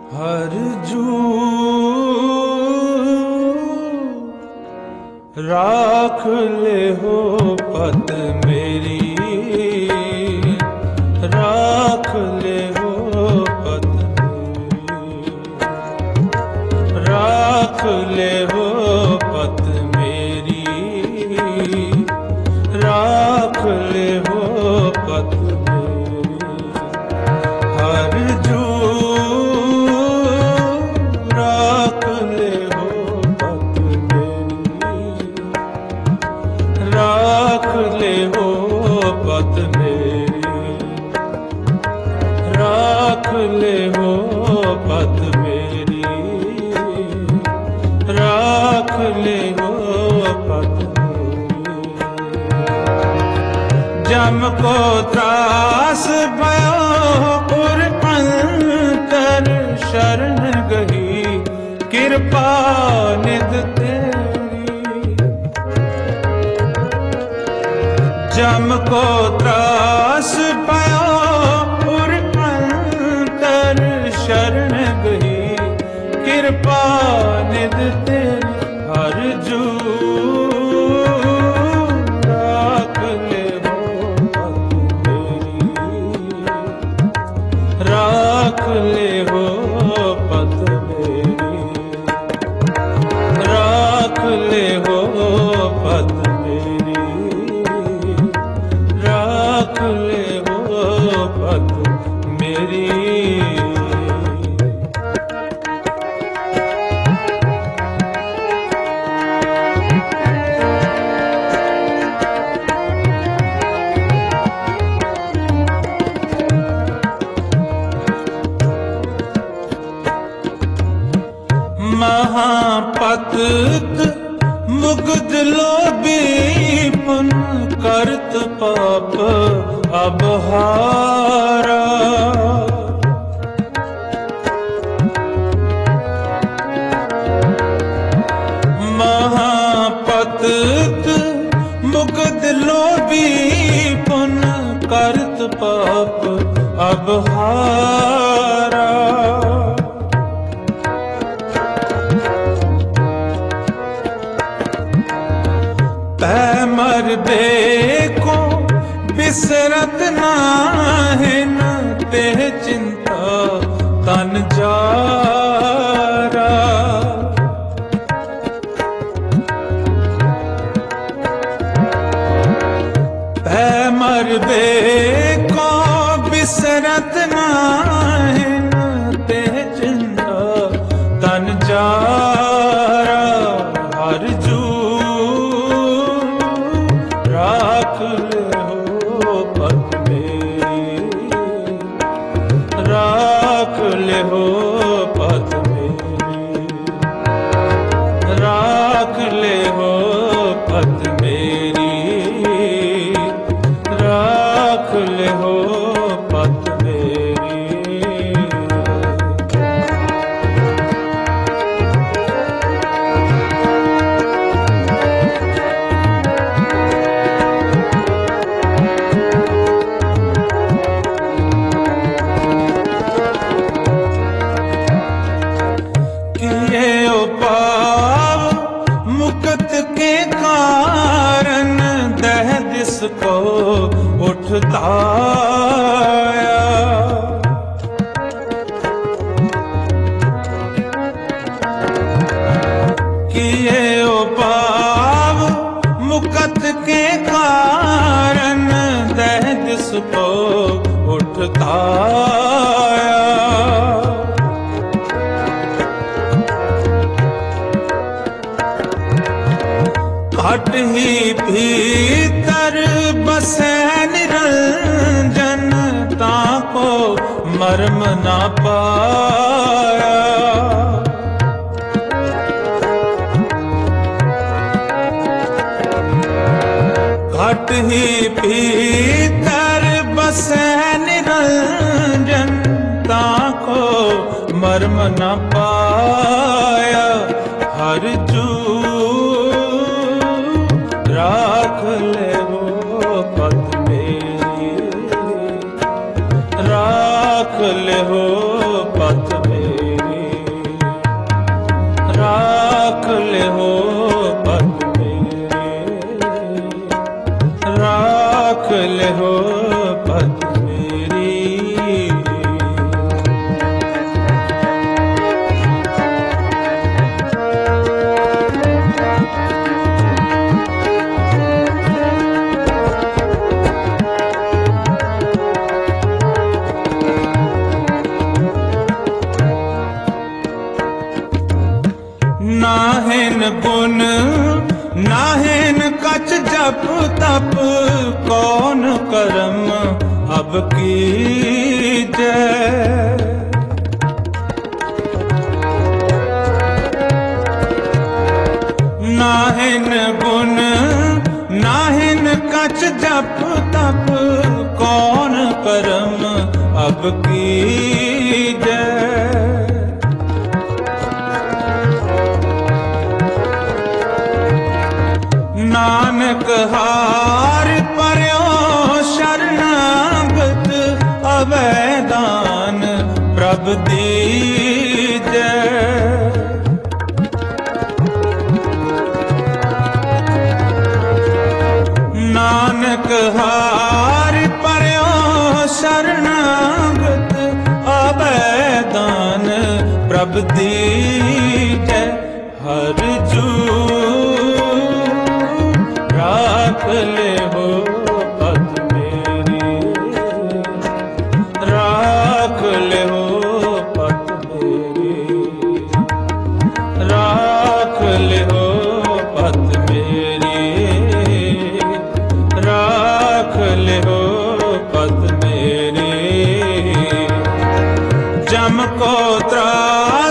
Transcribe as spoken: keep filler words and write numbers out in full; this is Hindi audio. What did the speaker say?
हर जू राख ले हो पत मेरी, राख ले हो पत मेरी, राख ले हो पत मेरी, राख ले हो पत मेरी। हर जू राख ले हो पत मेरी, राख ले हो पत मेरी, राख ले हो पत मेरी, राख ले हो पत मेरी। जम को त्रास भयो और अंतर शरण गही, कृपा निध तेरी। जम को त्रास भयो और अंतर शरण गही, कृपा निध तेरी। हर जू राख ले हो पत मेरी, राख ले हो पत मेरी, राख ले हो पत मेरी, राख ले हो पत मेरी। महापतित मुग्ध लोभी पुन करत पाप अबहारा। महापतित मुग्ध लोभी पुन करत पाप अबहारा। तै मर को बिसरत नाहिन, तेह चिंता तन जारा। तै मर को बिसरत नाहिन, तेह चिंता तन जारा। हर जू राख ले हो पत मेरी, राख ले हो पत मेरी, राख ले हो पत मेरी, राख ले हो पत मेरी। मुकत के कारण दह दिस को उठताया। किए उपाव मुकत के कारण दह दिस को उठताया। घट ही भीतर बसे निरंजन, ताको मर्म ना पाया। घट ही भीतर बसे निरंजन, ताको मर्म ना पाया। हर जू राख ले हो पत मेरी, राख ले हो पत मेरी, नाहिन गुण नाहिन कछ जप तप, कौन करम अब कीजै। नाहिन गुण नाहिन कछ जप तप, कौन करम अब कीजै। नानक हार परयो शरणागत, अभय दान प्रभ दीजै। नानक हार परयो शरणागत, अभय दान प्रभ दीजै। हर जू राख ले हो पत मेरी, राख ले हो पत मेरी, राख ले हो पत मेरी, राख ले हो पत मेरी। जम को त्रा